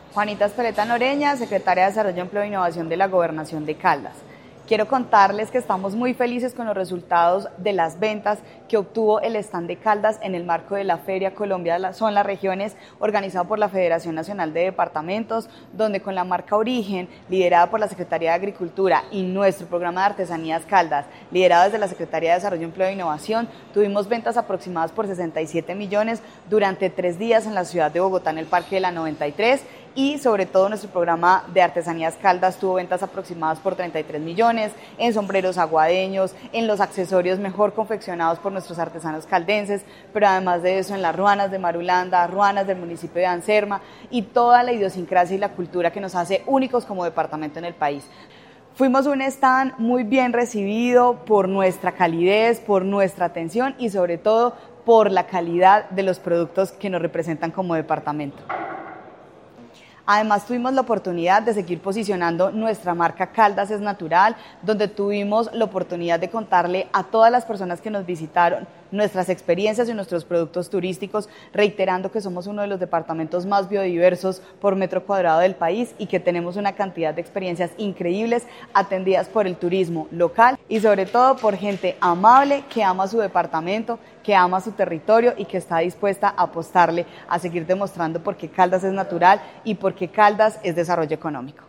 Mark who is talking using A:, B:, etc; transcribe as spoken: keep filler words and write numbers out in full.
A: Juanita Espeleta Noreña, Secretaria de Desarrollo, Empleo e Innovación de la Gobernación de Caldas. Quiero contarles que estamos muy felices con los resultados de las ventas que obtuvo el stand de Caldas en el marco de la Feria Colombia Son las Regiones, organizado por la Federación Nacional de Departamentos, donde con la marca Origen, liderada por la Secretaría de Agricultura, y nuestro programa de Artesanías Caldas, liderado desde la Secretaría de Desarrollo, Empleo e Innovación, tuvimos ventas aproximadas por sesenta y siete millones durante tres días en la ciudad de Bogotá, en el Parque de la noventa y tres, y sobre todo nuestro programa de Artesanías Caldas tuvo ventas aproximadas por treinta y tres millones, en sombreros aguadeños, en los accesorios mejor confeccionados por nuestros artesanos caldenses, pero además de eso en las ruanas de Marulanda, ruanas del municipio de Anserma y toda la idiosincrasia y la cultura que nos hace únicos como departamento en el país. Fuimos un stand muy bien recibido por nuestra calidez, por nuestra atención y sobre todo por la calidad de los productos que nos representan como departamento. Además, tuvimos la oportunidad de seguir posicionando nuestra marca Caldas es Natural, donde tuvimos la oportunidad de contarle a todas las personas que nos visitaron nuestras experiencias y nuestros productos turísticos, reiterando que somos uno de los departamentos más biodiversos por metro cuadrado del país y que tenemos una cantidad de experiencias increíbles atendidas por el turismo local y sobre todo por gente amable que ama su departamento, que ama su territorio y que está dispuesta a apostarle a seguir demostrando por qué Caldas es natural y por qué Caldas es desarrollo económico.